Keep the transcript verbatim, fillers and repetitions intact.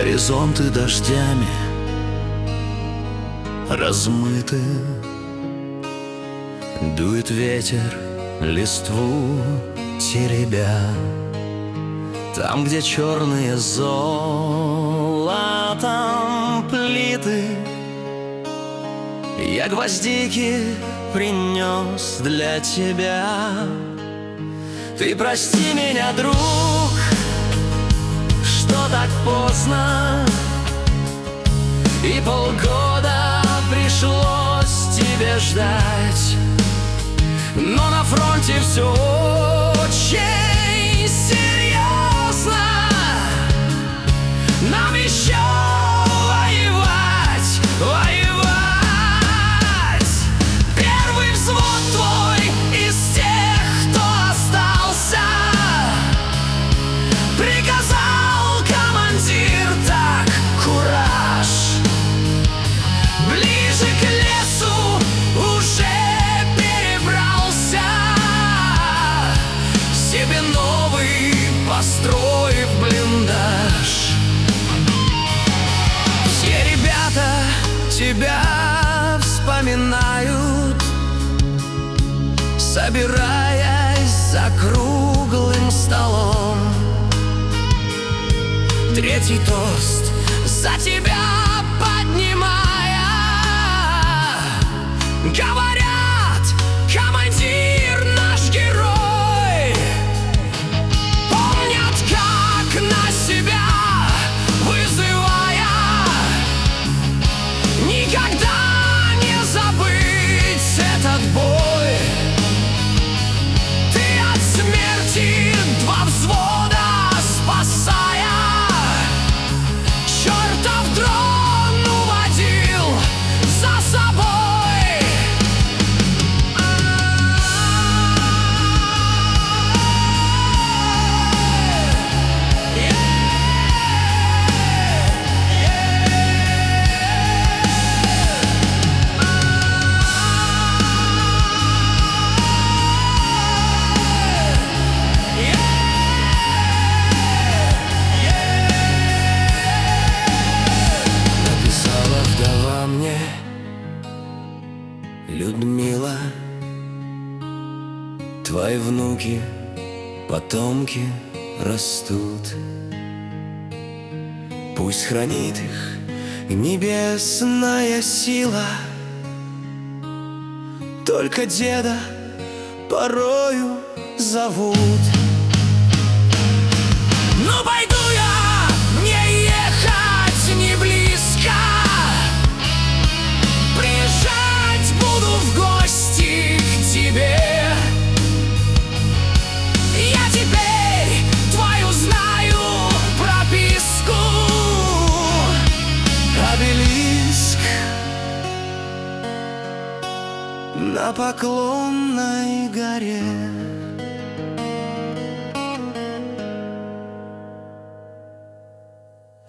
Горизонты дождями размыты, дует ветер, листву теребя. Там, где черные золотом плиты, я гвоздики принес для тебя. Ты прости меня, друг, что так поздно, и полгода пришлось тебе ждать. Но на фронте все очень серьезно, нам еще воевать, воевать. Первый взвод твой из тех, кто остался, приказал командир, так, кураж. Ближе к лесу уже перебрался, себе новый построив блиндаж. Все ребята тебя вспоминают, собираясь за круглым столом. Третий тост за тебя поднимая, говорят, командир наш герой. Помнят, как на себя вызывая, никогда не забыть этот бой. Ты от смерти два взвода спасая, чертов дрон уводил за собой. Написала вдова мне, Людмила, твои внуки, потомки растут. Пусть хранит их небесная сила, только деда порою зовут. Ну пойду я, мне ехать не близко, приезжать буду в гости к тебе. Я теперь твою знаю прописку, обелиск на Поклонной горе.